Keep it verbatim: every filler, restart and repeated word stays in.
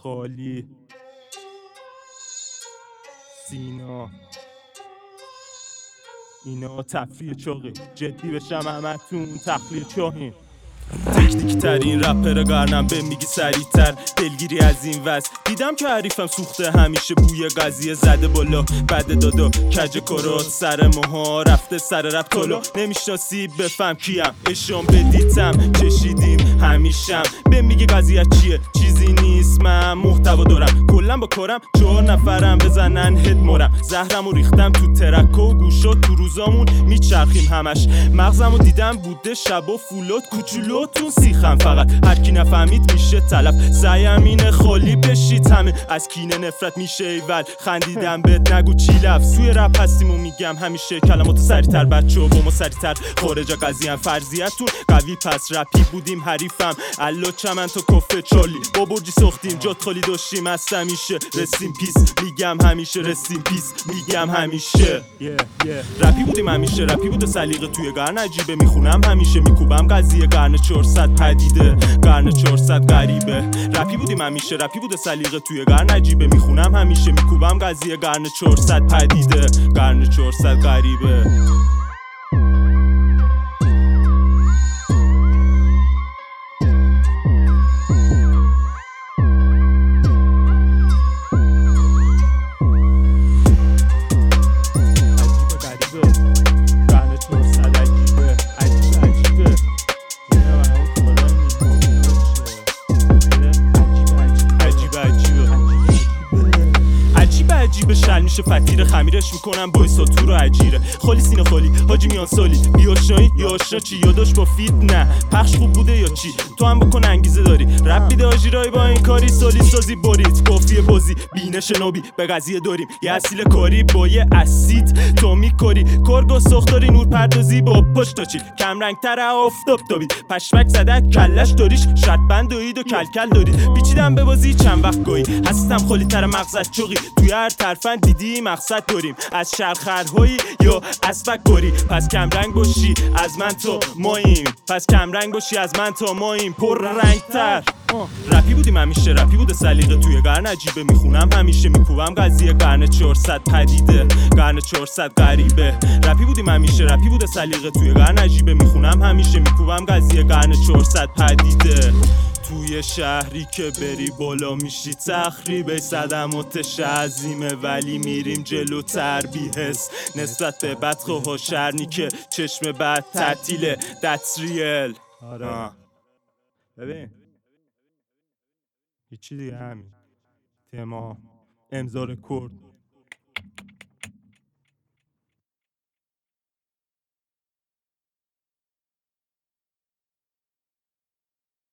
خالی سینا اینا تفریح چاقی جدی بشم همتون تخلیه چاهین تکنیکی ترین رپر قرنم به میگی سریع تر دلگیری از این وز دیدم که حریفم سوخته همیشه بوی قضیه زده بالا بعد دادا کج کارات سر موها رفته سر رپ تالا نمیشناسی بفهم کیم اشام بدیتم چشیدیم همیشم به میگی قضیه چیه چیزی نیست من محتوا دارم کلا با کارم چهار نفرم بزنن هد مورم زهرمو ریختم تو ترک و گوشا تو روزامون میچرخیم همش مغزمو دیدم بوده شبا فولاد کوچولو تون سیخم فقط هر کی نفهمید میشه طلب سعیم اینه خالی بشید همه از کینه نفرت میشه ایول خندیدم بهت نگو چی لفظ سوی رپ هستیم و میگم همیشه کلماتو سریعتر بچه و با ما سریعتر خارج قضیه فرضیتون قوی پس رپی بودیم حریفم الا چمن تو کفه چالی با برجی ساختیم جات خالی داشتیم از همیشه رسیم پیس میگم همیشه رسیم پیس میگم همیشه yeah, yeah. رپی بودیم همیشه رپی بوده سلیقه توی قرن عجیبه میخونم همیشه میکوبم قضیه قرن چهارصد پدیده قرن چهارصد غریبه رپی بودیم همیشه رپی بوده سلیقه توی قرن عجیبه میخونم همیشه میکوبم قضیه قرن چهارصد پدیده قرن چهارصد غریبه عجیبه شل میشه فتیره خمیرش میکنم بایسا تو رو عجیره خالی سینه خالی حاجی میان سالی بیاشنایی یا آشنا چی یاداش با فیت نه پخش خوب بوده یا چی تو هم بکن انگیزه داری رپ بیده آجیرایی با این کاری سالی سازی باریت کافیه بازی بینش نابی به قضیه داریم یه اصیل کاری با یه اسید تو میکاری کارگاه ساختاری نور پردازی با پشت تا چیل کم رنگ تر آفتاب تابید پشمک زدن کلش داریش شرط بند دوید و کلکل دارید پیچیدم به بازی چند وقت گاهی هستم خالی تر مغزت چوقی توی هر طرفن دیدی مقصد داریم از شرخرهایی یا از فکاری پس کم رنگ باشی از من تا ماییم پس کم رنگ باشی از من تا ماییم پر رنگ تر رپی بودیم همیشه رپی بوده سلیقه توی قرن عجیبه میخونم همیشه میکوبم قضیه قرن چهارصد پدیده قرن چهارصد غریبه رپی بودیم همیشه رپی بوده سلیقه توی قرن عجیبه میخونم همیشه میکوبم قضیه قرن چهارصد پدیده توی شهری که بری بالا میشی تخریبه صدماتش عظیمه ولی میریم جلوتر بی‌حس نسبت به بدخواه شرنی که چشم بد تعطیله that's real آره ببین هیچی دیگه همین تمام امضا رکورد